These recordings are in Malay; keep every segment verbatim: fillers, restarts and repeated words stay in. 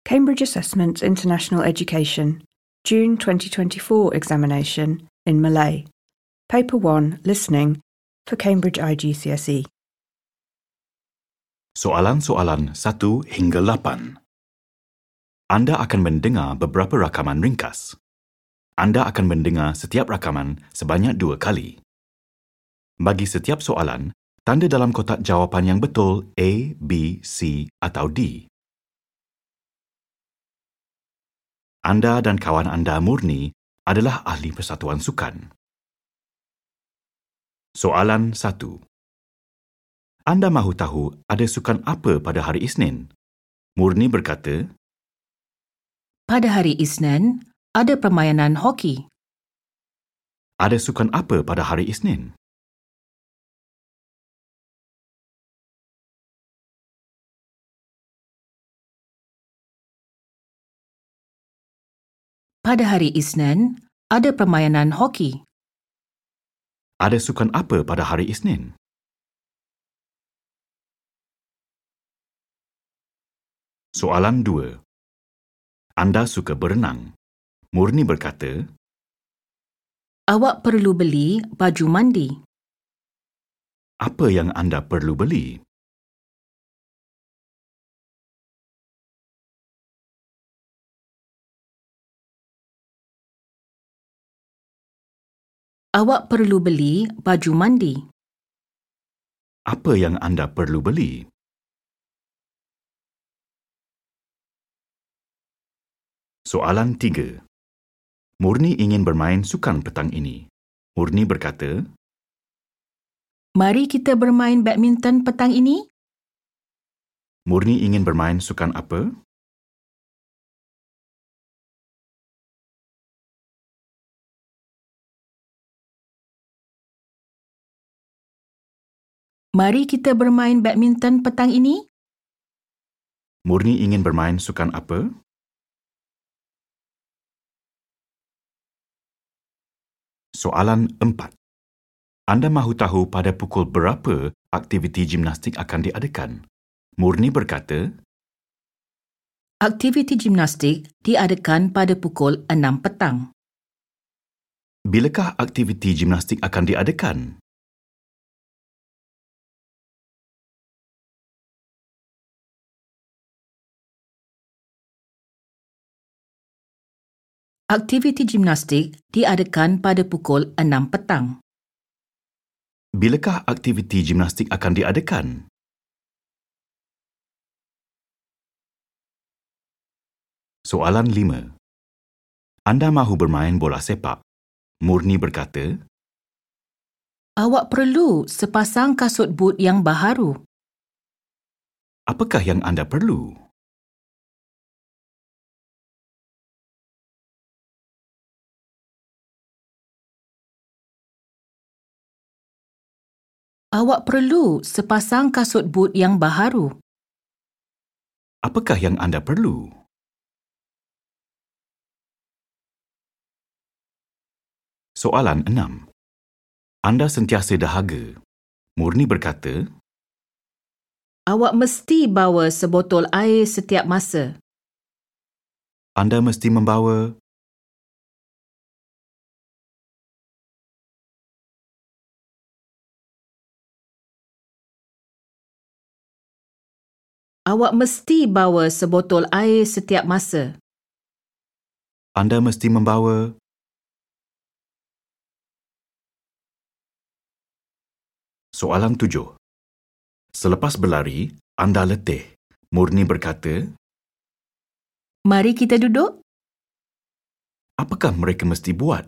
Cambridge Assessment International Education, June twenty twenty-four examination in Malay. Paper one, Listening, for Cambridge I G C S E. Soalan-soalan satu hingga lapan. Anda akan mendengar beberapa rakaman ringkas. Anda akan mendengar setiap rakaman sebanyak dua kali. Bagi setiap soalan, tanda dalam kotak jawapan yang betul A, B, C atau D. Anda dan kawan anda Murni adalah ahli persatuan sukan. Soalan satu. Anda mahu tahu ada sukan apa pada hari Isnin? Murni berkata, Pada hari Isnin, ada permainan hoki. ada sukan apa pada hari Isnin? Pada hari Isnin, ada permainan hoki. Ada sukan apa pada hari Isnin? Soalan dua. Anda suka berenang. Murni berkata, Awak perlu beli baju mandi. apa yang anda perlu beli? Awak perlu beli baju mandi. Apa yang anda perlu beli? Soalan tiga. Murni ingin bermain sukan petang ini. Murni berkata, Mari kita bermain badminton petang ini. Murni ingin bermain sukan apa? Mari kita bermain badminton petang ini. Murni ingin bermain sukan apa? Soalan empat. Anda mahu tahu pada pukul berapa aktiviti gimnastik akan diadakan? Murni berkata, Aktiviti gimnastik diadakan pada pukul enam petang. bilakah aktiviti gimnastik akan diadakan? Aktiviti gimnastik diadakan pada pukul enam petang. Bilakah aktiviti gimnastik akan diadakan? Soalan lima. Anda mahu bermain bola sepak. Murni berkata, Awak perlu sepasang kasut boot yang baharu. apakah yang anda perlu? Awak perlu sepasang kasut boot yang baharu. Apakah yang anda perlu? Soalan enam. Anda sentiasa dahaga. Murni berkata, Awak mesti bawa sebotol air setiap masa. anda mesti membawa Awak mesti bawa sebotol air setiap masa. anda mesti membawa Soalan tujuh. Selepas berlari, anda letih. Murni berkata, Mari kita duduk. apakah mereka mesti buat?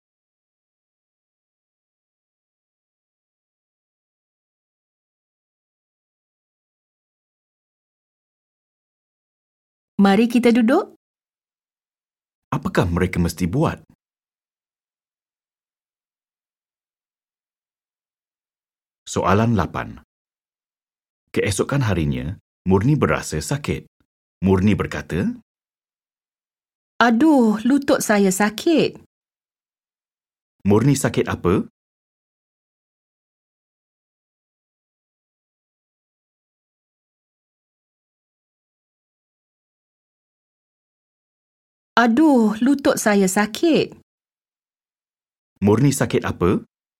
Mari kita duduk. Apakah mereka mesti buat? Soalan lapan. Keesokan harinya, Murni berasa sakit. Murni berkata, Aduh, lutut saya sakit. Murni sakit apa? Aduh, lutut saya sakit. Murni sakit apa?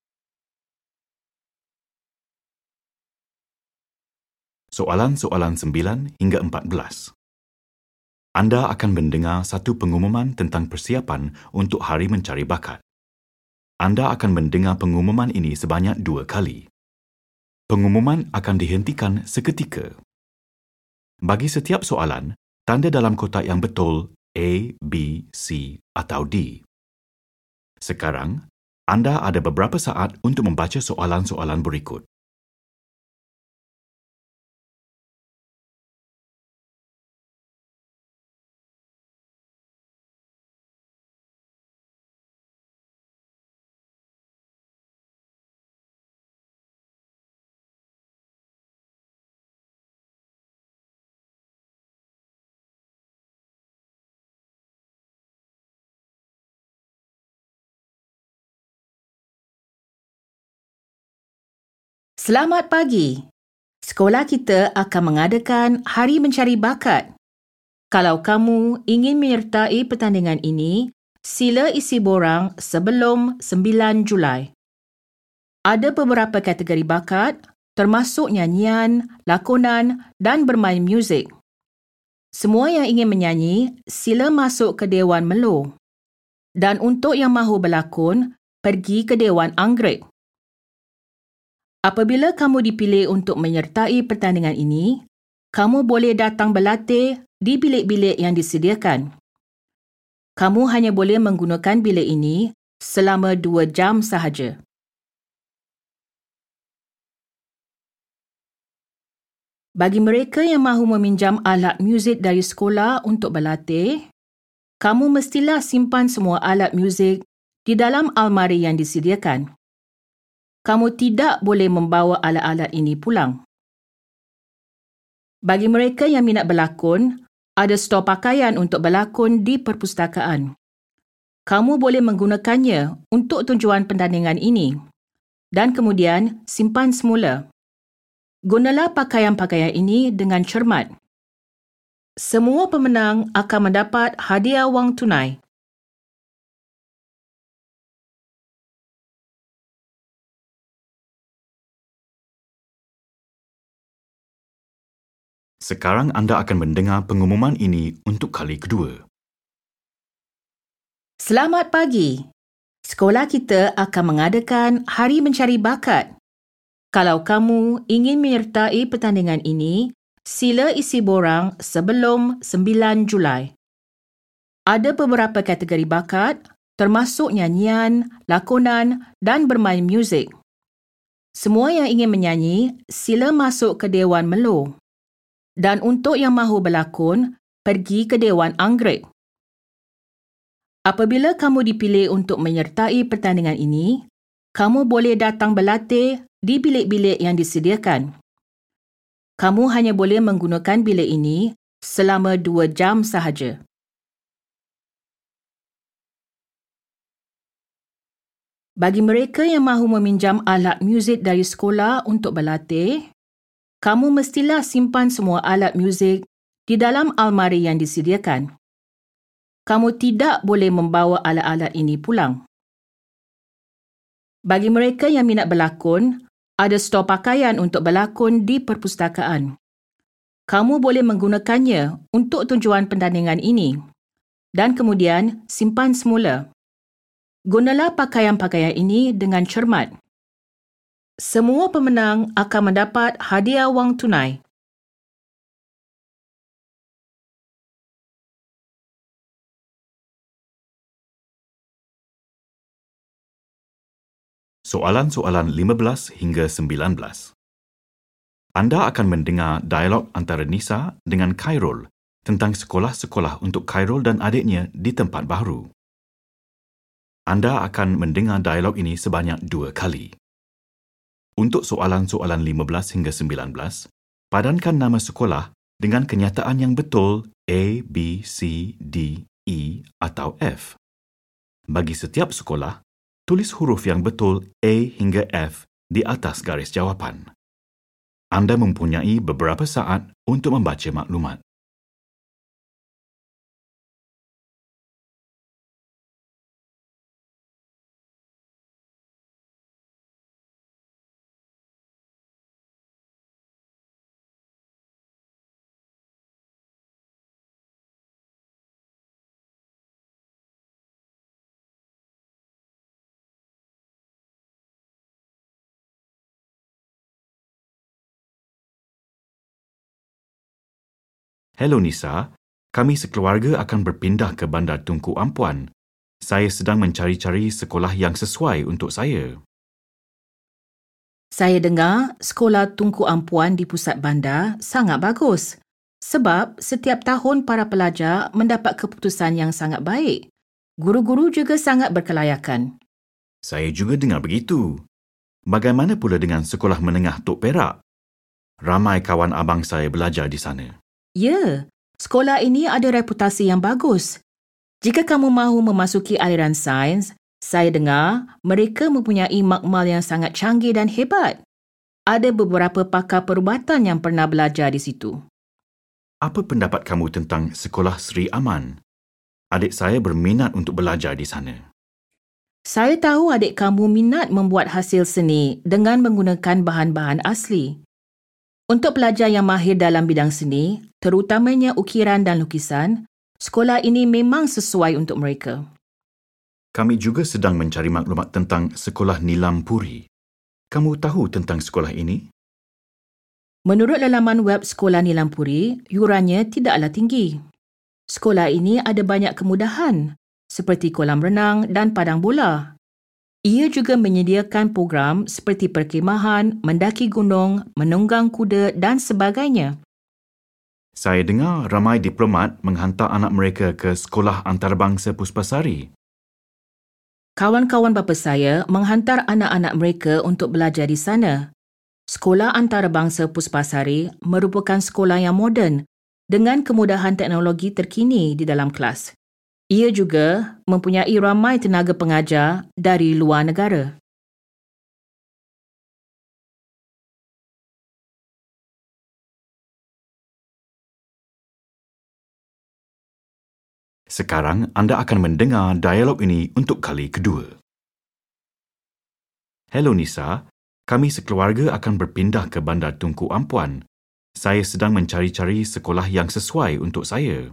Soalan-soalan sembilan hingga empat belas. Anda akan mendengar satu pengumuman tentang persiapan untuk Hari Mencari Bakat. Anda akan mendengar pengumuman ini sebanyak dua kali. Pengumuman akan dihentikan seketika. Bagi setiap soalan, tanda dalam kotak yang betul A, B, C atau D. Sekarang, anda ada beberapa saat untuk membaca soalan-soalan berikut. Selamat pagi. Sekolah kita akan mengadakan Hari Mencari Bakat. Kalau kamu ingin menyertai pertandingan ini, sila isi borang sebelum sembilan Julai. Ada beberapa kategori bakat, termasuk nyanyian, lakonan dan bermain muzik. Semua yang ingin menyanyi, sila masuk ke Dewan Melo. Dan untuk yang mahu berlakon, pergi ke Dewan Anggerik. Apabila kamu dipilih untuk menyertai pertandingan ini, kamu boleh datang berlatih di bilik-bilik yang disediakan. Kamu hanya boleh menggunakan bilik ini selama dua jam sahaja. Bagi mereka yang mahu meminjam alat muzik dari sekolah untuk berlatih, kamu mestilah simpan semua alat muzik di dalam almari yang disediakan. Kamu tidak boleh membawa alat-alat ini pulang. Bagi mereka yang minat berlakon, ada stor pakaian untuk berlakon di perpustakaan. Kamu boleh menggunakannya untuk tujuan pertandingan ini dan kemudian simpan semula. Gunalah pakaian-pakaian ini dengan cermat. Semua pemenang akan mendapat hadiah wang tunai. Sekarang anda akan mendengar pengumuman ini untuk kali kedua. Selamat pagi. Sekolah kita akan mengadakan Hari Mencari Bakat. Kalau kamu ingin menyertai pertandingan ini, sila isi borang sebelum sembilan Julai. Ada beberapa kategori bakat, termasuk nyanyian, lakonan dan bermain muzik. Semua yang ingin menyanyi, sila masuk ke Dewan Melo. Dan untuk yang mahu berlakon, pergi ke Dewan Anggerik. Apabila kamu dipilih untuk menyertai pertandingan ini, kamu boleh datang berlatih di bilik-bilik yang disediakan. Kamu hanya boleh menggunakan bilik ini selama dua jam sahaja. Bagi mereka yang mahu meminjam alat muzik dari sekolah untuk berlatih, kamu mestilah simpan semua alat muzik di dalam almari yang disediakan. Kamu tidak boleh membawa alat-alat ini pulang. Bagi mereka yang minat berlakon, ada stor pakaian untuk berlakon di perpustakaan. Kamu boleh menggunakannya untuk tujuan pertandingan ini dan kemudian simpan semula. Gunalah pakaian-pakaian ini dengan cermat. Semua pemenang akan mendapat hadiah wang tunai. Soalan-soalan lima belas hingga sembilan belas. Anda akan mendengar dialog antara Nisa dengan Khairul tentang sekolah-sekolah untuk Khairul dan adiknya di tempat baru. Anda akan mendengar dialog ini sebanyak dua kali. Untuk soalan-soalan lima belas hingga sembilan belas, padankan nama sekolah dengan kenyataan yang betul A, B, C, D, E atau F. Bagi setiap sekolah, tulis huruf yang betul A hingga F di atas garis jawapan. Anda mempunyai beberapa saat untuk membaca maklumat. Hello Nisa, kami sekeluarga akan berpindah ke Bandar Tunku Ampuan. Saya sedang mencari-cari sekolah yang sesuai untuk saya. Saya dengar sekolah Tunku Ampuan di pusat bandar sangat bagus sebab setiap tahun para pelajar mendapat keputusan yang sangat baik. Guru-guru juga sangat berkelayakan. Saya juga dengar begitu. Bagaimana pula dengan sekolah menengah Tok Perak? Ramai kawan abang saya belajar di sana. Ya, sekolah ini ada reputasi yang bagus. Jika kamu mahu memasuki aliran sains, saya dengar mereka mempunyai makmal yang sangat canggih dan hebat. Ada beberapa pakar perubatan yang pernah belajar di situ. Apa pendapat kamu tentang Sekolah Sri Aman? Adik saya berminat untuk belajar di sana. Saya tahu adik kamu minat membuat hasil seni dengan menggunakan bahan-bahan asli. Untuk pelajar yang mahir dalam bidang seni, terutamanya ukiran dan lukisan, sekolah ini memang sesuai untuk mereka. Kami juga sedang mencari maklumat tentang Sekolah Nilam Puri. Kamu tahu tentang sekolah ini? Menurut laman web Sekolah Nilam Puri, yurannya tidaklah tinggi. Sekolah ini ada banyak kemudahan, seperti kolam renang dan padang bola. Ia juga menyediakan program seperti perkhemahan, mendaki gunung, menunggang kuda dan sebagainya. Saya dengar ramai diplomat menghantar anak mereka ke Sekolah Antarabangsa Puspasari. Kawan-kawan bapa saya menghantar anak-anak mereka untuk belajar di sana. Sekolah Antarabangsa Puspasari merupakan sekolah yang moden dengan kemudahan teknologi terkini di dalam kelas. Ia juga mempunyai ramai tenaga pengajar dari luar negara. Sekarang anda akan mendengar dialog ini untuk kali kedua. Hello Nisa, kami sekeluarga akan berpindah ke Bandar Tunku Ampuan. Saya sedang mencari-cari sekolah yang sesuai untuk saya.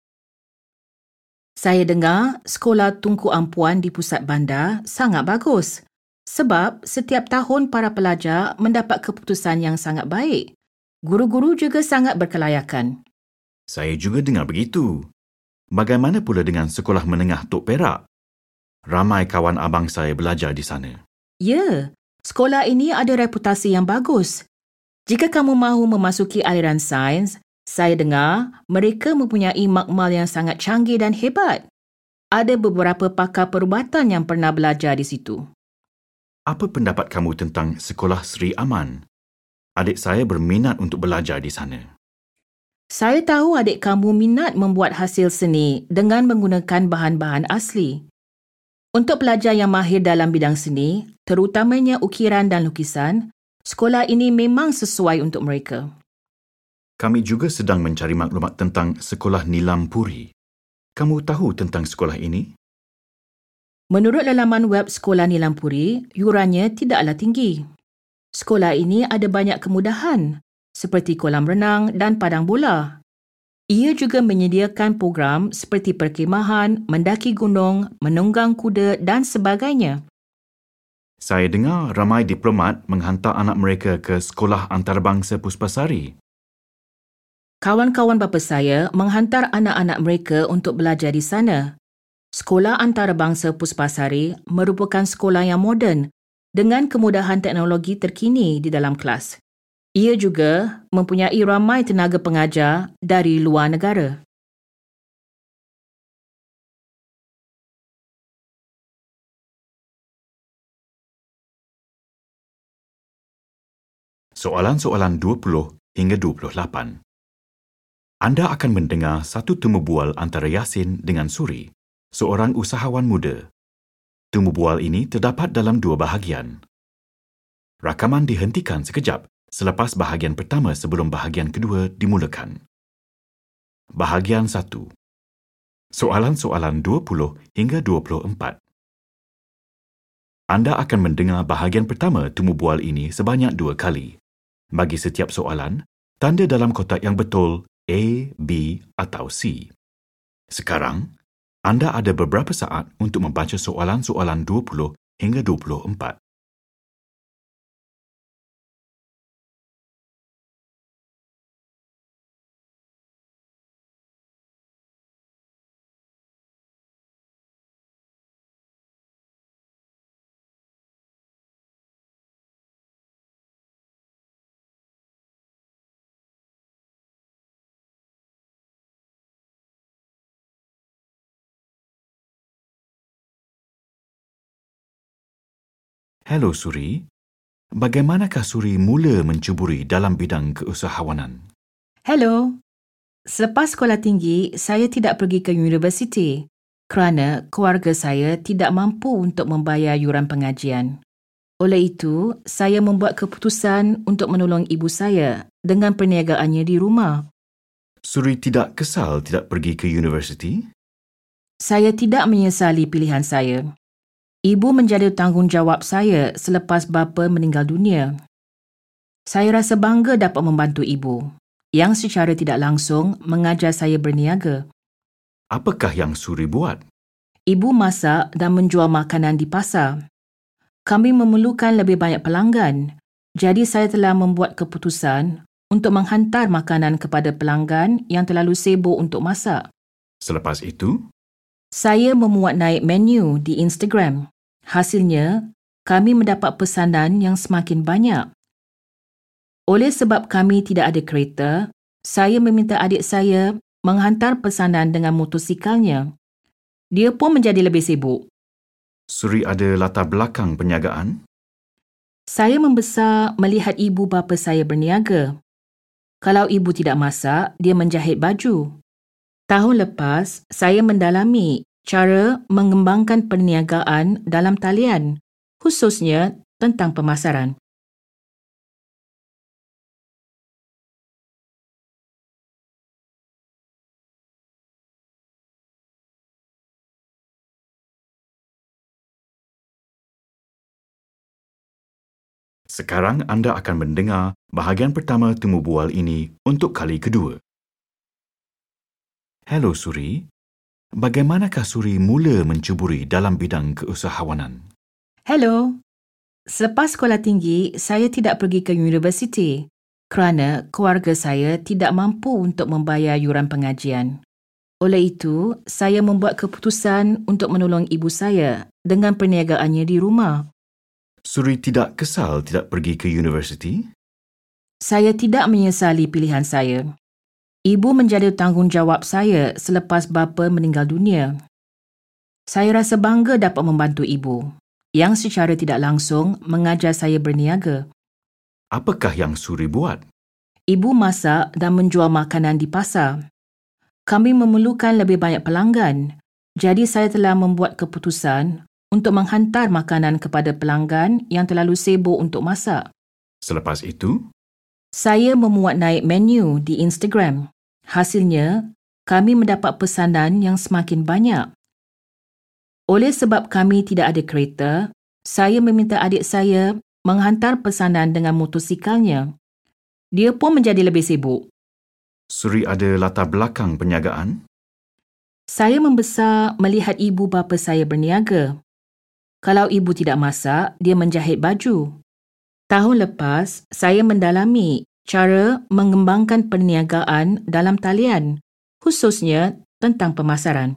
Saya dengar sekolah Tunku Ampuan di pusat bandar sangat bagus sebab setiap tahun para pelajar mendapat keputusan yang sangat baik. Guru-guru juga sangat berkelayakan. Saya juga dengar begitu. Bagaimana pula dengan Sekolah Menengah Tok Perak? Ramai kawan abang saya belajar di sana. Ya, sekolah ini ada reputasi yang bagus. Jika kamu mahu memasuki aliran sains, saya dengar mereka mempunyai makmal yang sangat canggih dan hebat. Ada beberapa pakar perubatan yang pernah belajar di situ. Apa pendapat kamu tentang Sekolah Sri Aman? Adik saya berminat untuk belajar di sana. Saya tahu adik kamu minat membuat hasil seni dengan menggunakan bahan-bahan asli. Untuk pelajar yang mahir dalam bidang seni, terutamanya ukiran dan lukisan, sekolah ini memang sesuai untuk mereka. Kami juga sedang mencari maklumat tentang Sekolah Nilam Puri. Kamu tahu tentang sekolah ini? Menurut laman web Sekolah Nilam Puri, yurannya tidaklah tinggi. Sekolah ini ada banyak kemudahan, seperti kolam renang dan padang bola. Ia juga menyediakan program seperti perkhemahan, mendaki gunung, menunggang kuda dan sebagainya. Saya dengar ramai diplomat menghantar anak mereka ke Sekolah Antarabangsa Puspasari. Kawan-kawan bapa saya menghantar anak-anak mereka untuk belajar di sana. Sekolah Antarabangsa Puspasari merupakan sekolah yang moden dengan kemudahan teknologi terkini di dalam kelas. Ia juga mempunyai ramai tenaga pengajar dari luar negara. Soalan-soalan dua puluh hingga dua puluh lapan. Anda akan mendengar satu temu bual antara Yasin dengan Suri, seorang usahawan muda. Temu bual ini terdapat dalam dua bahagian. Rakaman dihentikan sekejap selepas bahagian pertama sebelum bahagian kedua dimulakan. Bahagian satu. Soalan-soalan dua puluh hingga dua puluh empat. Anda akan mendengar bahagian pertama temu bual ini sebanyak dua kali. Bagi setiap soalan, tanda dalam kotak yang betul A, B atau C. Sekarang, anda ada beberapa saat untuk membaca soalan-soalan dua puluh hingga dua puluh empat. Hello Suri. Bagaimanakah Suri mula mencuburi dalam bidang keusahawanan? Hello. Selepas sekolah tinggi, saya tidak pergi ke universiti kerana keluarga saya tidak mampu untuk membayar yuran pengajian. Oleh itu, saya membuat keputusan untuk menolong ibu saya dengan perniagaannya di rumah. Suri tidak kesal tidak pergi ke universiti? Saya tidak menyesali pilihan saya. Ibu menjadi tanggungjawab saya selepas bapa meninggal dunia. Saya rasa bangga dapat membantu ibu, yang secara tidak langsung mengajar saya berniaga. Apakah yang Suri buat? Ibu masak dan menjual makanan di pasar. Kami memerlukan lebih banyak pelanggan, jadi saya telah membuat keputusan untuk menghantar makanan kepada pelanggan yang terlalu sibuk untuk masak. Selepas itu, saya memuat naik menu di Instagram. Hasilnya, kami mendapat pesanan yang semakin banyak. Oleh sebab kami tidak ada kereta, saya meminta adik saya menghantar pesanan dengan motosikalnya. Dia pun menjadi lebih sibuk. Suri ada latar belakang perniagaan? Saya membesar melihat ibu bapa saya berniaga. Kalau ibu tidak masak, dia menjahit baju. Tahun lepas, saya mendalami cara mengembangkan perniagaan dalam talian, khususnya tentang pemasaran. Sekarang anda akan mendengar bahagian pertama temu bual ini untuk kali kedua. Hello Suri. Bagaimanakah Suri mula mencuburi dalam bidang keusahawanan? Hello. Selepas sekolah tinggi, saya tidak pergi ke universiti kerana keluarga saya tidak mampu untuk membayar yuran pengajian. Oleh itu, saya membuat keputusan untuk menolong ibu saya dengan perniagaannya di rumah. Suri tidak kesal tidak pergi ke universiti? Saya tidak menyesali pilihan saya. Ibu menjadi tanggungjawab saya selepas bapa meninggal dunia. Saya rasa bangga dapat membantu ibu, yang secara tidak langsung mengajar saya berniaga. Apakah yang Suri buat? Ibu masak dan menjual makanan di pasar. Kami memerlukan lebih banyak pelanggan, jadi saya telah membuat keputusan untuk menghantar makanan kepada pelanggan yang terlalu sibuk untuk masak. Selepas itu, saya memuat naik menu di Instagram. Hasilnya, kami mendapat pesanan yang semakin banyak. Oleh sebab kami tidak ada kereta, saya meminta adik saya menghantar pesanan dengan motosikalnya. Dia pun menjadi lebih sibuk. Suri ada latar belakang perniagaan? Saya membesar melihat ibu bapa saya berniaga. Kalau ibu tidak masak, dia menjahit baju. Tahun lepas, saya mendalami cara mengembangkan perniagaan dalam talian, khususnya tentang pemasaran.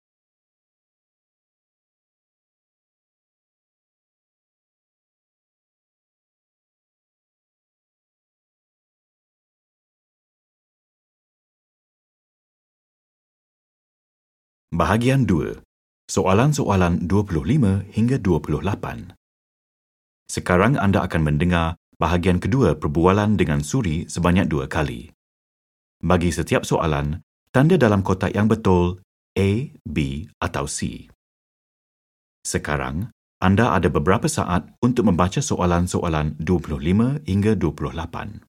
Bahagian dua. Soalan-soalan dua puluh lima hingga dua puluh lapan. Sekarang anda akan mendengar bahagian kedua perbualan dengan Suri sebanyak dua kali. Bagi setiap soalan, tanda dalam kotak yang betul A, B atau C. Sekarang, anda ada beberapa saat untuk membaca soalan-soalan dua puluh lima hingga dua puluh lapan.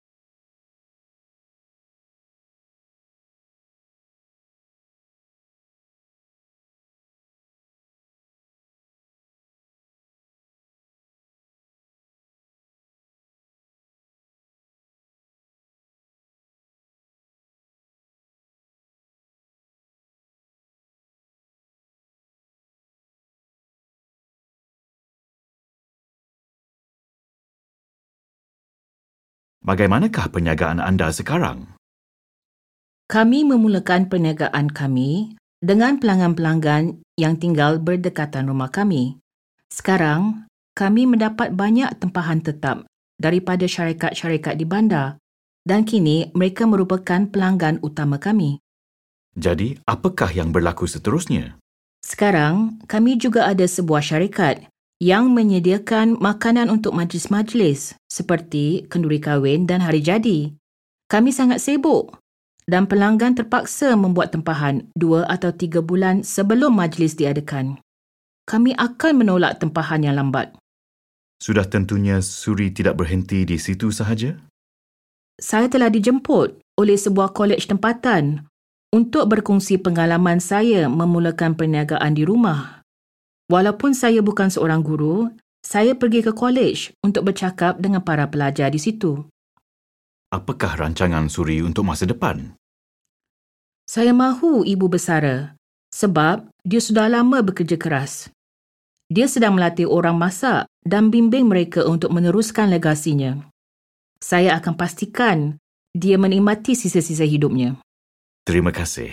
Bagaimanakah perniagaan anda sekarang? Kami memulakan perniagaan kami dengan pelanggan-pelanggan yang tinggal berdekatan rumah kami. Sekarang, kami mendapat banyak tempahan tetap daripada syarikat-syarikat di bandar dan kini mereka merupakan pelanggan utama kami. Jadi, apakah yang berlaku seterusnya? Sekarang, kami juga ada sebuah syarikat yang menyediakan makanan untuk majlis-majlis seperti kenduri kahwin dan hari jadi. Kami sangat sibuk dan pelanggan terpaksa membuat tempahan dua atau tiga bulan sebelum majlis diadakan. Kami akan menolak tempahan yang lambat. Sudah tentunya Suri tidak berhenti di situ sahaja? Saya telah dijemput oleh sebuah kolej tempatan untuk berkongsi pengalaman saya memulakan perniagaan di rumah. Walaupun saya bukan seorang guru, saya pergi ke kolej untuk bercakap dengan para pelajar di situ. Apakah rancangan Suri untuk masa depan? Saya mahu ibu bersara sebab dia sudah lama bekerja keras. Dia sedang melatih orang masak dan bimbing mereka untuk meneruskan legasinya. Saya akan pastikan dia menikmati sisa-sisa hidupnya. Terima kasih.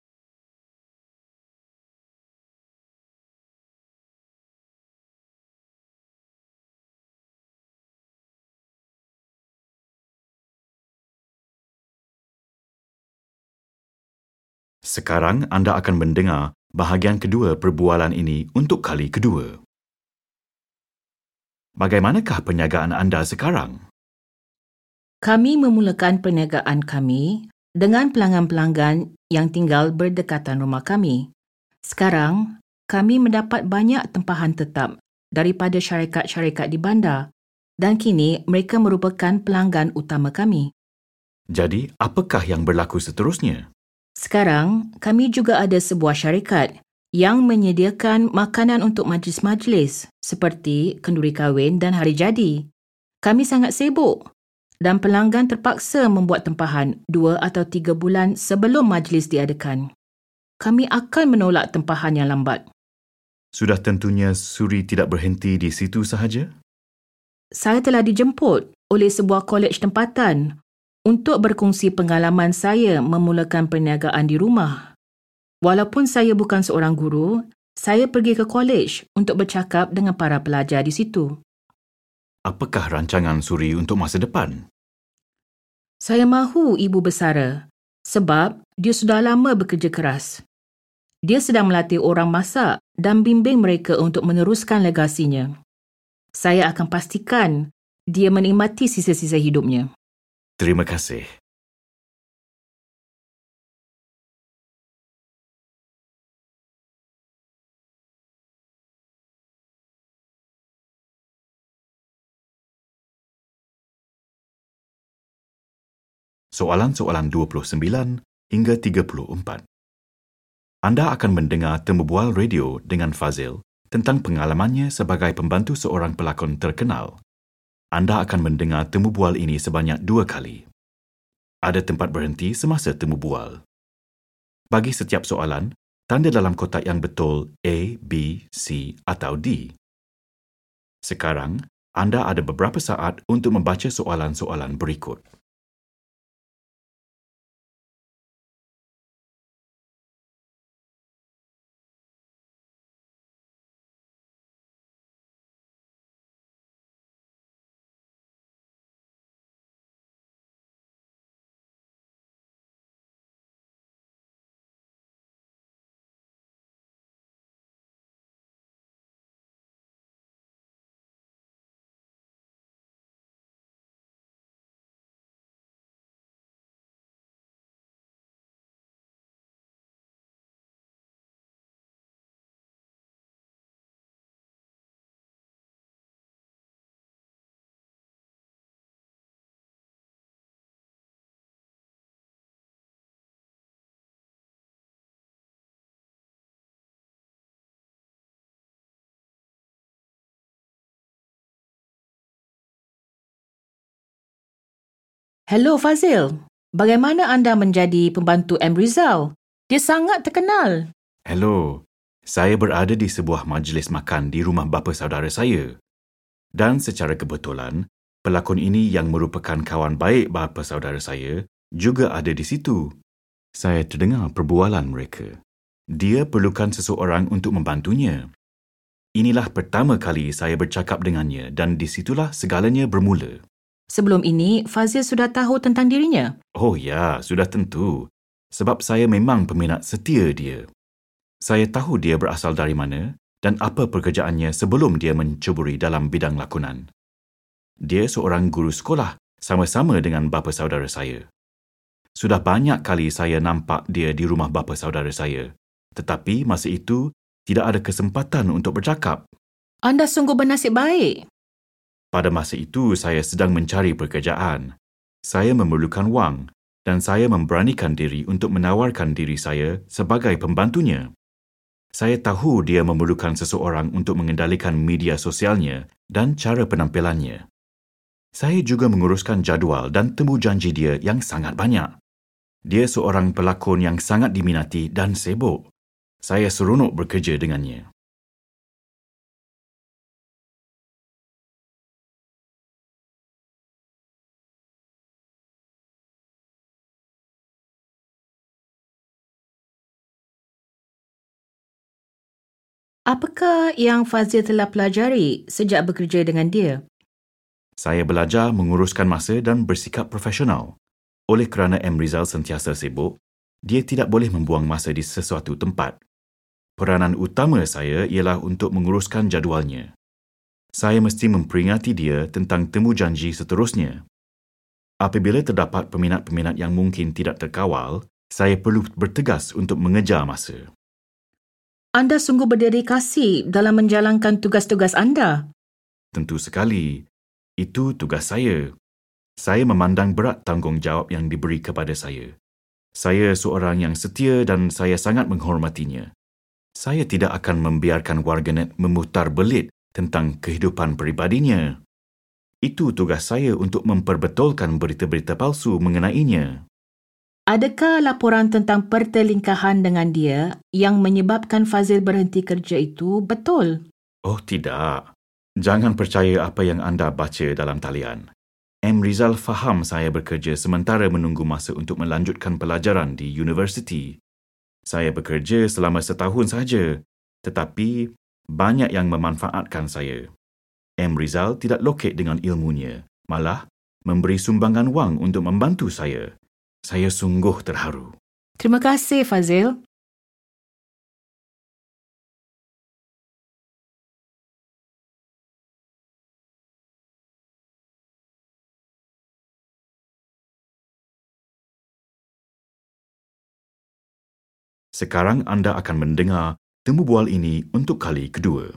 Sekarang anda akan mendengar bahagian kedua perbualan ini untuk kali kedua. Bagaimanakah perniagaan anda sekarang? Kami memulakan perniagaan kami dengan pelanggan-pelanggan yang tinggal berdekatan rumah kami. Sekarang, kami mendapat banyak tempahan tetap daripada syarikat-syarikat di bandar dan kini mereka merupakan pelanggan utama kami. Jadi, apakah yang berlaku seterusnya? Sekarang, kami juga ada sebuah syarikat yang menyediakan makanan untuk majlis-majlis seperti kenduri kahwin dan hari jadi. Kami sangat sibuk dan pelanggan terpaksa membuat tempahan dua atau tiga bulan sebelum majlis diadakan. Kami akan menolak tempahan yang lambat. Sudah tentunya Suri tidak berhenti di situ sahaja? Saya telah dijemput oleh sebuah kolej tempatan untuk berkongsi pengalaman saya memulakan perniagaan di rumah. Walaupun saya bukan seorang guru, saya pergi ke kolej untuk bercakap dengan para pelajar di situ. Apakah rancangan Suri untuk masa depan? Saya mahu ibu bersara sebab dia sudah lama bekerja keras. Dia sedang melatih orang masak dan bimbing mereka untuk meneruskan legasinya. Saya akan pastikan dia menikmati sisa-sisa hidupnya. Terima kasih. Soalan-soalan dua puluh sembilan hingga tiga puluh empat. Anda akan mendengar temu bual radio dengan Fazil tentang pengalamannya sebagai pembantu seorang pelakon terkenal. Anda akan mendengar temu bual ini sebanyak dua kali. Ada tempat berhenti semasa temu bual. Bagi setiap soalan, tanda dalam kotak yang betul A, B, C atau D. Sekarang, anda ada beberapa saat untuk membaca soalan-soalan berikut. Hello Fazil, bagaimana anda menjadi pembantu M. Rizal? Dia sangat terkenal. Hello, saya berada di sebuah majlis makan di rumah bapa saudara saya. Dan secara kebetulan, pelakon ini yang merupakan kawan baik bapa saudara saya juga ada di situ. Saya terdengar perbualan mereka. Dia perlukan seseorang untuk membantunya. Inilah pertama kali saya bercakap dengannya dan di situlah segalanya bermula. Sebelum ini, Fazil sudah tahu tentang dirinya? Oh ya, sudah tentu. Sebab saya memang peminat setia dia. Saya tahu dia berasal dari mana dan apa pekerjaannya sebelum dia menceburi dalam bidang lakonan. Dia seorang guru sekolah sama-sama dengan bapa saudara saya. Sudah banyak kali saya nampak dia di rumah bapa saudara saya, tetapi masa itu tidak ada kesempatan untuk bercakap. Anda sungguh bernasib baik. Pada masa itu saya sedang mencari pekerjaan. Saya memerlukan wang dan saya memberanikan diri untuk menawarkan diri saya sebagai pembantunya. Saya tahu dia memerlukan seseorang untuk mengendalikan media sosialnya dan cara penampilannya. Saya juga menguruskan jadual dan temu janji dia yang sangat banyak. Dia seorang pelakon yang sangat diminati dan sibuk. Saya seronok bekerja dengannya. Apakah yang Fazil telah pelajari sejak bekerja dengan dia? Saya belajar menguruskan masa dan bersikap profesional. Oleh kerana M. Rizal sentiasa sibuk, dia tidak boleh membuang masa di sesuatu tempat. Peranan utama saya ialah untuk menguruskan jadualnya. Saya mesti memperingati dia tentang temu janji seterusnya. Apabila terdapat peminat-peminat yang mungkin tidak terkawal, saya perlu bertegas untuk mengejar masa. Anda sungguh berdedikasi dalam menjalankan tugas-tugas anda. Tentu sekali. Itu tugas saya. Saya memandang berat tanggungjawab yang diberi kepada saya. Saya seorang yang setia dan saya sangat menghormatinya. Saya tidak akan membiarkan warganet memutar belit tentang kehidupan peribadinya. Itu tugas saya untuk memperbetulkan berita-berita palsu mengenainya. Adakah laporan tentang pertelingkahan dengan dia yang menyebabkan Fazil berhenti kerja itu betul? Oh tidak. Jangan percaya apa yang anda baca dalam talian. M. Rizal faham saya bekerja sementara menunggu masa untuk melanjutkan pelajaran di universiti. Saya bekerja selama setahun saja, tetapi banyak yang memanfaatkan saya. M. Rizal tidak lokek dengan ilmunya, malah memberi sumbangan wang untuk membantu saya. Saya sungguh terharu. Terima kasih, Fazil. Sekarang anda akan mendengar temu bual ini untuk kali kedua.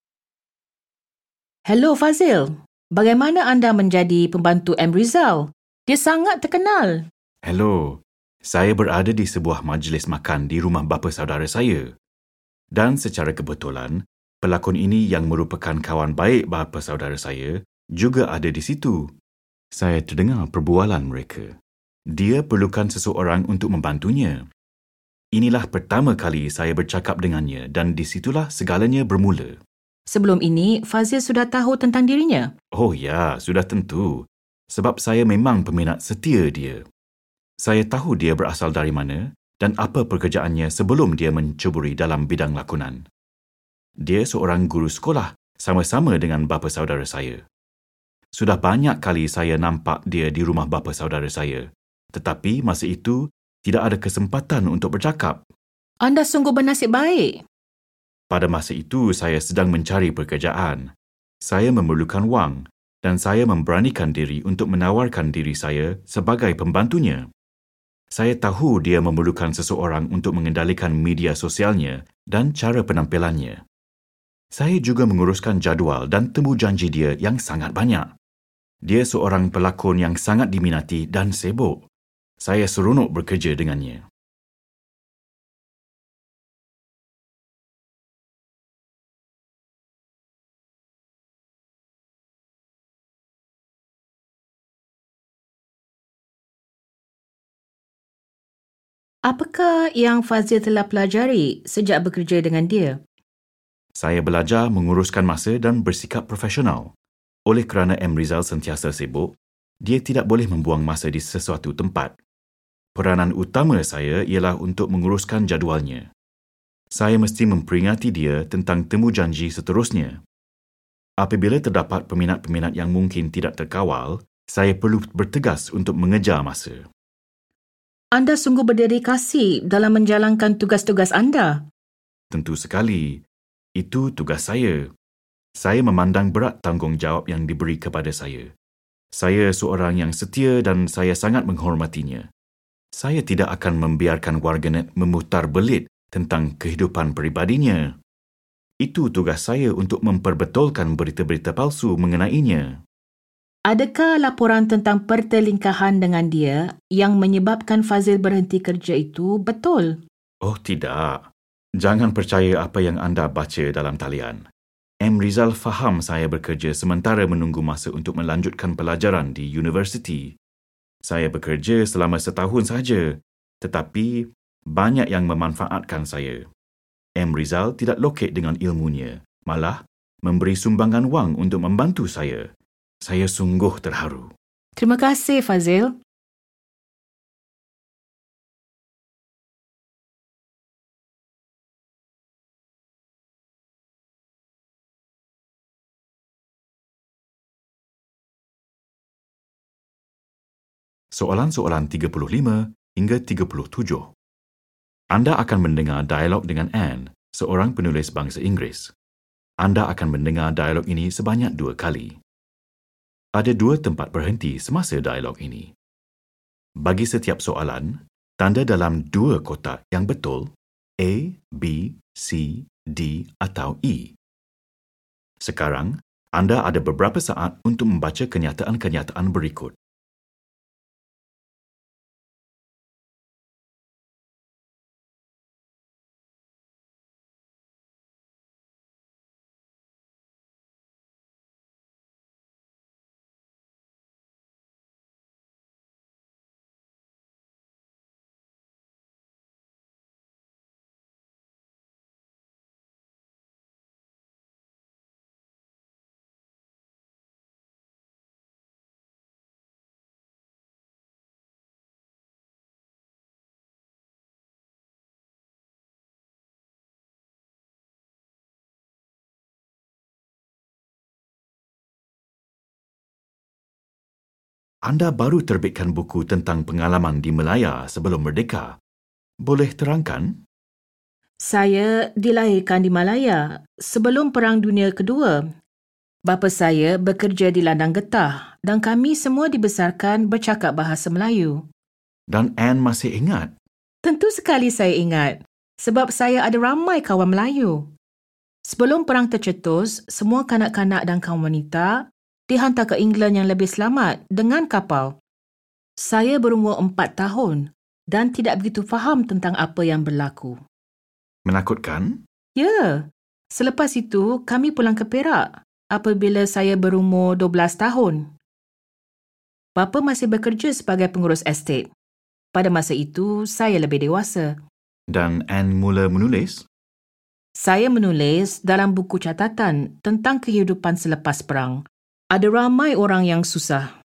Hello, Fazil. Bagaimana anda menjadi pembantu M. Rizal? Dia sangat terkenal. Hello, saya berada di sebuah majlis makan di rumah bapa saudara saya. Dan secara kebetulan, pelakon ini yang merupakan kawan baik bapa saudara saya juga ada di situ. Saya terdengar perbualan mereka. Dia perlukan seseorang untuk membantunya. Inilah pertama kali saya bercakap dengannya dan di situlah segalanya bermula. Sebelum ini, Fazil sudah tahu tentang dirinya? Oh ya, sudah tentu. Sebab saya memang peminat setia dia. Saya tahu dia berasal dari mana dan apa pekerjaannya sebelum dia menceburi dalam bidang lakonan. Dia seorang guru sekolah sama-sama dengan bapa saudara saya. Sudah banyak kali saya nampak dia di rumah bapa saudara saya, tetapi masa itu tidak ada kesempatan untuk bercakap. Anda sungguh bernasib baik. Pada masa itu saya sedang mencari pekerjaan. Saya memerlukan wang dan saya memberanikan diri untuk menawarkan diri saya sebagai pembantunya. Saya tahu dia memerlukan seseorang untuk mengendalikan media sosialnya dan cara penampilannya. Saya juga menguruskan jadual dan temu janji dia yang sangat banyak. Dia seorang pelakon yang sangat diminati dan sibuk. Saya seronok bekerja dengannya. Apakah yang Fazil telah pelajari sejak bekerja dengan dia? Saya belajar menguruskan masa dan bersikap profesional. Oleh kerana M. Rizal sentiasa sibuk, dia tidak boleh membuang masa di sesuatu tempat. Peranan utama saya ialah untuk menguruskan jadualnya. Saya mesti memperingati dia tentang temu janji seterusnya. Apabila terdapat peminat-peminat yang mungkin tidak terkawal, saya perlu bertegas untuk mengejar masa. Anda sungguh berdedikasi dalam menjalankan tugas-tugas anda. Tentu sekali. Itu tugas saya. Saya memandang berat tanggungjawab yang diberi kepada saya. Saya seorang yang setia dan saya sangat menghormatinya. Saya tidak akan membiarkan warganet memutar belit tentang kehidupan peribadinya. Itu tugas saya untuk memperbetulkan berita-berita palsu mengenainya. Adakah laporan tentang pertelingkahan dengan dia yang menyebabkan Fazil berhenti kerja itu betul? Oh tidak. Jangan percaya apa yang anda baca dalam talian. M. Rizal faham saya bekerja sementara menunggu masa untuk melanjutkan pelajaran di universiti. Saya bekerja selama setahun sahaja, tetapi banyak yang memanfaatkan saya. M. Rizal tidak lokek dengan ilmunya, malah memberi sumbangan wang untuk membantu saya. Saya sungguh terharu. Terima kasih, Fazil. Soalan-soalan tiga puluh lima hingga tiga puluh tujuh. Anda akan mendengar dialog dengan Anne, seorang penulis bangsa Inggeris. Anda akan mendengar dialog ini sebanyak dua kali. Ada dua tempat berhenti semasa dialog ini. Bagi setiap soalan, tanda dalam dua kotak yang betul, A, B, C, D atau E. Sekarang, anda ada beberapa saat untuk membaca kenyataan-kenyataan berikut. Anda baru terbitkan buku tentang pengalaman di Melaya sebelum merdeka. Boleh terangkan? Saya dilahirkan di Malaya sebelum Perang Dunia Kedua. Bapa saya bekerja di ladang getah dan kami semua dibesarkan bercakap bahasa Melayu. Dan Anne masih ingat? Tentu sekali saya ingat, sebab saya ada ramai kawan Melayu. Sebelum perang tercetus, semua kanak-kanak dan kaum wanita dihantar ke England yang lebih selamat dengan kapal. Saya berumur empat tahun dan tidak begitu faham tentang apa yang berlaku. Menakutkan? Ya, selepas itu kami pulang ke Perak apabila saya berumur dua belas tahun. Bapa masih bekerja sebagai pengurus estet. Pada masa itu, saya lebih dewasa. Dan Anne mula menulis? Saya menulis dalam buku catatan tentang kehidupan selepas perang. Ada ramai orang yang susah.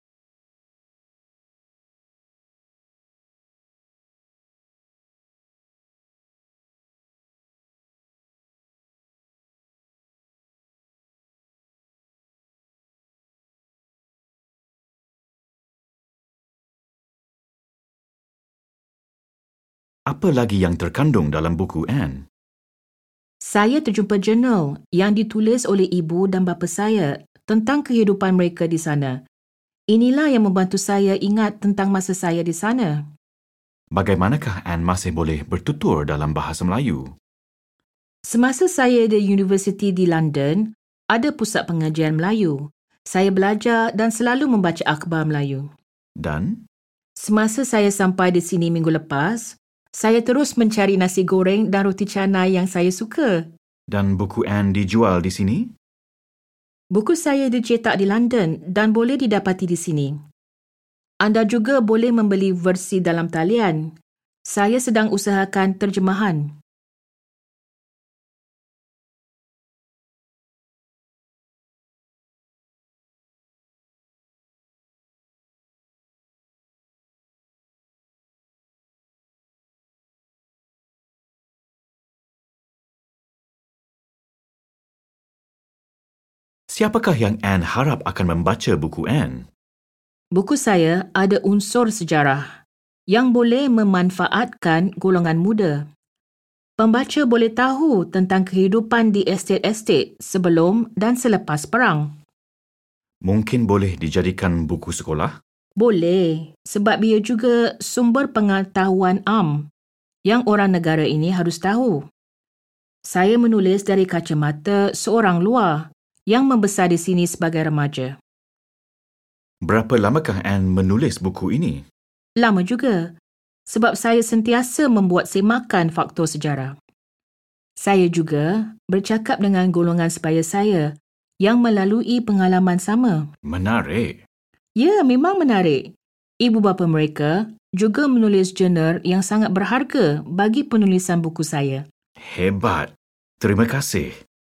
Apa lagi yang terkandung dalam buku Anne? Saya terjumpa jurnal yang ditulis oleh ibu dan bapa saya tentang kehidupan mereka di sana. Inilah yang membantu saya ingat tentang masa saya di sana. Bagaimanakah Anne masih boleh bertutur dalam bahasa Melayu? Semasa saya di universiti di London, ada pusat pengajian Melayu. Saya belajar dan selalu membaca akhbar Melayu. Dan? Semasa saya sampai di sini minggu lepas, saya terus mencari nasi goreng dan roti canai yang saya suka. Dan buku Anne dijual di sini? Buku saya dicetak di London dan boleh didapati di sini. Anda juga boleh membeli versi dalam talian. Saya sedang usahakan terjemahan. Siapakah yang Anne harap akan membaca buku Anne? Buku saya ada unsur sejarah yang boleh memanfaatkan golongan muda. Pembaca boleh tahu tentang kehidupan di estet-estet sebelum dan selepas perang. Mungkin boleh dijadikan buku sekolah? Boleh, sebab ia juga sumber pengetahuan am yang orang negara ini harus tahu. Saya menulis dari kacamata seorang luar yang membesar di sini sebagai remaja. Berapa lamakah Anne menulis buku ini? Lama juga, sebab saya sentiasa membuat semakan faktor sejarah. Saya juga bercakap dengan golongan sebaya saya yang melalui pengalaman sama. Menarik. Ya, memang menarik. Ibu bapa mereka juga menulis jurnal yang sangat berharga bagi penulisan buku saya. Hebat. Terima kasih.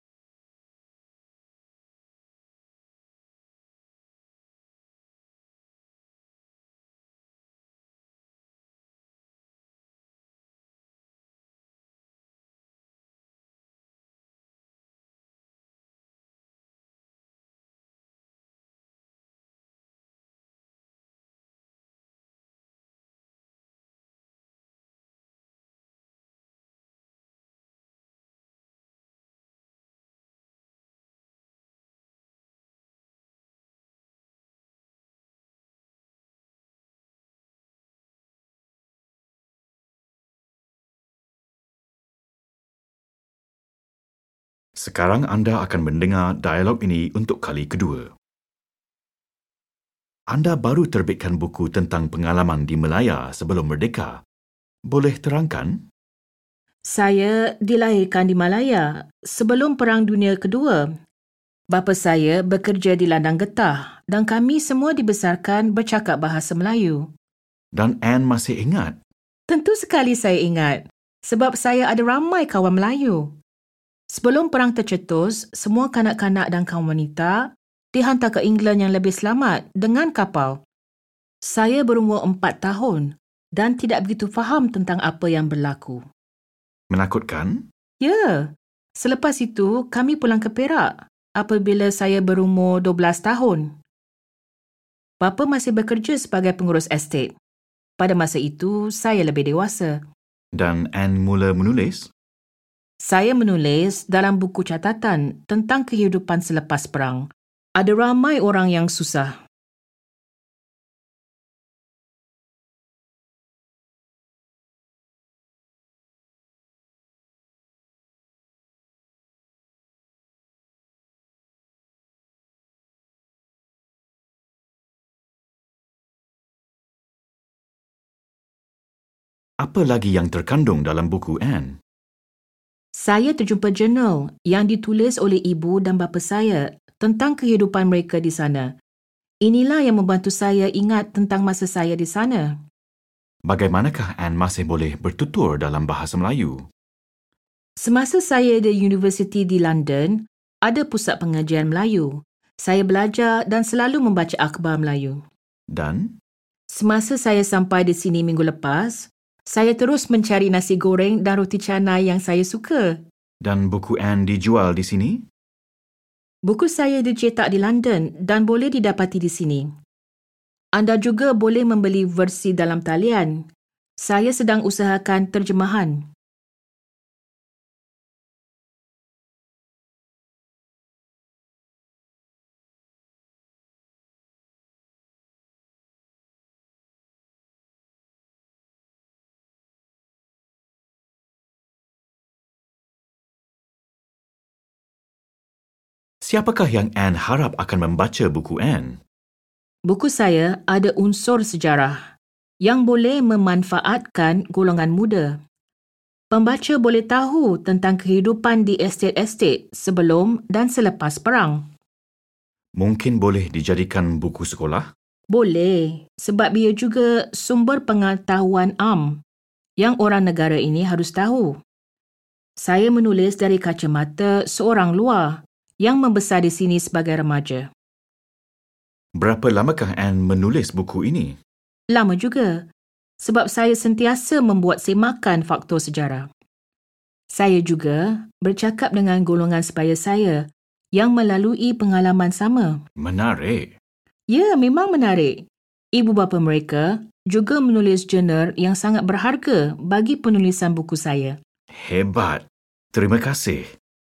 Sekarang anda akan mendengar dialog ini untuk kali kedua. Anda baru terbitkan buku tentang pengalaman di Melaya sebelum merdeka. Boleh terangkan? Saya dilahirkan di Malaya sebelum Perang Dunia Kedua. Bapa saya bekerja di ladang getah dan kami semua dibesarkan bercakap bahasa Melayu. Dan Anne masih ingat? Tentu sekali saya ingat, sebab saya ada ramai kawan Melayu. Sebelum perang tercetus, semua kanak-kanak dan kaum wanita dihantar ke England yang lebih selamat dengan kapal. Saya berumur empat tahun dan tidak begitu faham tentang apa yang berlaku. Menakutkan? Ya, selepas itu kami pulang ke Perak apabila saya berumur dua belas tahun. Bapa masih bekerja sebagai pengurus estet. Pada masa itu, saya lebih dewasa. Dan Anne mula menulis? Saya menulis dalam buku catatan tentang kehidupan selepas perang. Ada ramai orang yang susah. Apa lagi yang terkandung dalam buku Anne? Saya terjumpa jurnal yang ditulis oleh ibu dan bapa saya tentang kehidupan mereka di sana. Inilah yang membantu saya ingat tentang masa saya di sana. Bagaimanakah Anne masih boleh bertutur dalam bahasa Melayu? Semasa saya di universiti di London, ada pusat pengajian Melayu. Saya belajar dan selalu membaca akhbar Melayu. Dan? Semasa saya sampai di sini minggu lepas, saya terus mencari nasi goreng dan roti canai yang saya suka. Dan buku Anne dijual di sini? Buku saya dicetak di London dan boleh didapati di sini. Anda juga boleh membeli versi dalam talian. Saya sedang usahakan terjemahan. Siapakah yang Anne harap akan membaca buku Anne? Buku saya ada unsur sejarah yang boleh memanfaatkan golongan muda. Pembaca boleh tahu tentang kehidupan di estet-estet sebelum dan selepas perang. Mungkin boleh dijadikan buku sekolah? Boleh, sebab ia juga sumber pengetahuan am yang orang negara ini harus tahu. Saya menulis dari kacamata seorang luar yang membesar di sini sebagai remaja. Berapa lamakah Anne menulis buku ini? Lama juga, sebab saya sentiasa membuat semakan faktor sejarah. Saya juga bercakap dengan golongan sebaya saya yang melalui pengalaman sama. Menarik. Ya, memang menarik. Ibu bapa mereka juga menulis jurnal yang sangat berharga bagi penulisan buku saya. Hebat. Terima kasih.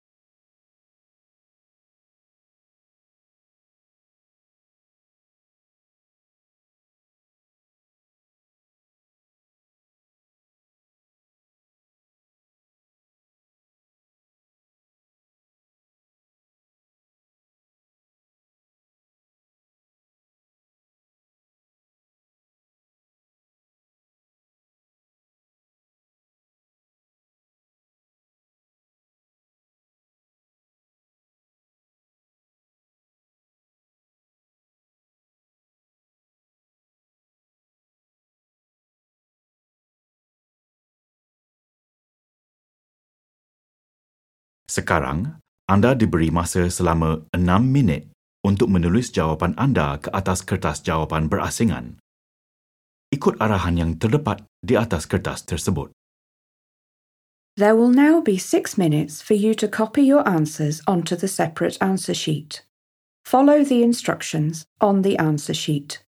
Sekarang, anda diberi masa selama enam minit untuk menulis jawapan anda ke atas kertas jawapan berasingan. Ikut arahan yang terdapat di atas kertas tersebut. There will now be six minutes for you to copy your answers onto the separate answer sheet. Follow the instructions on the answer sheet.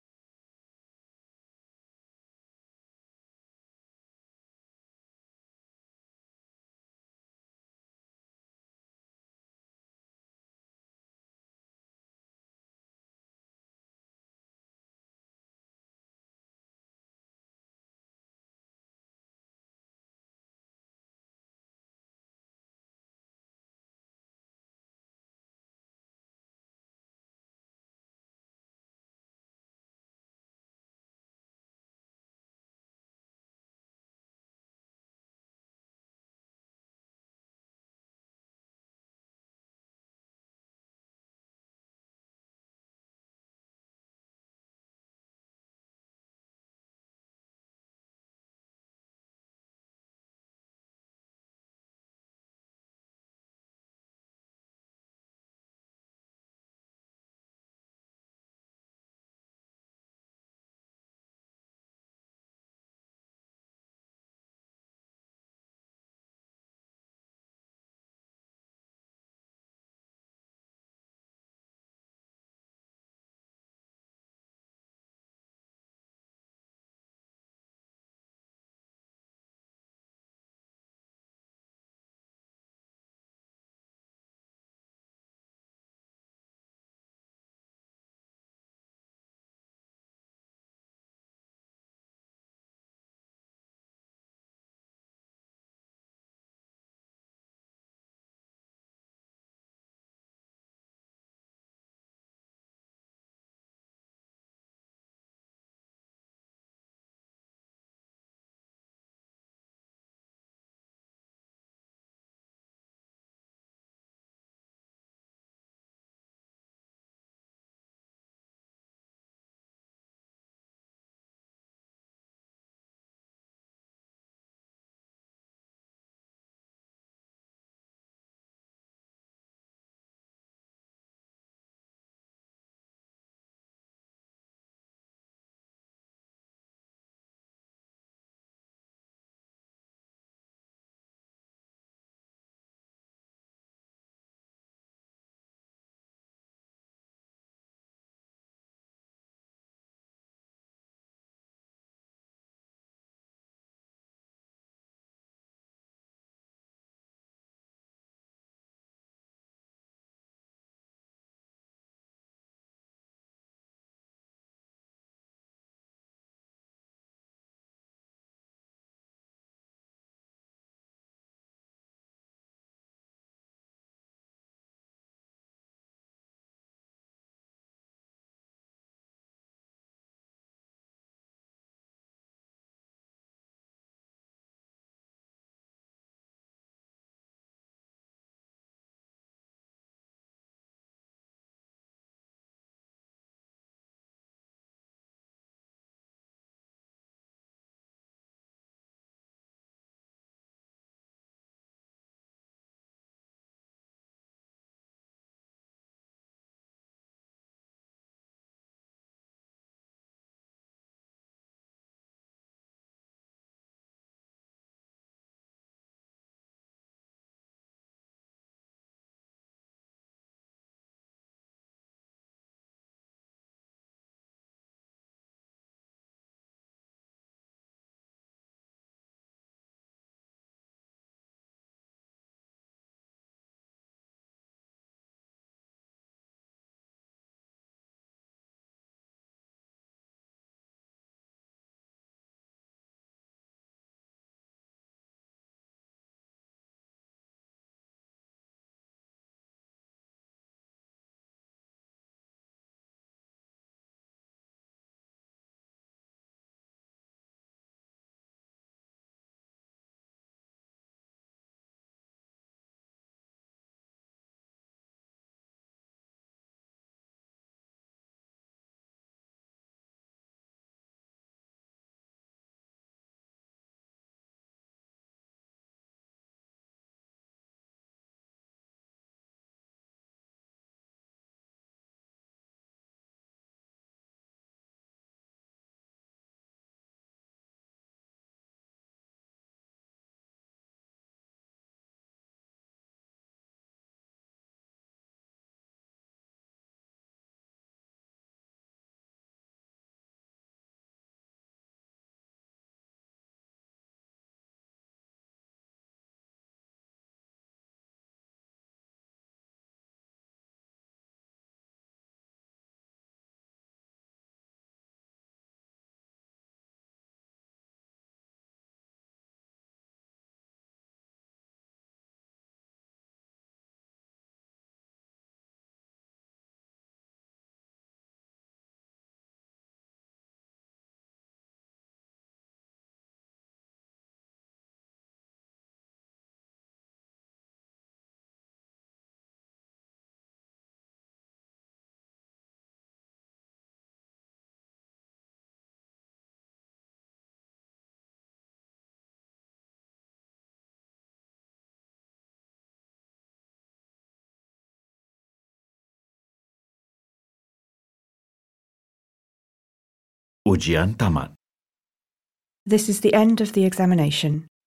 Ujian tamat. This is the end of the examination.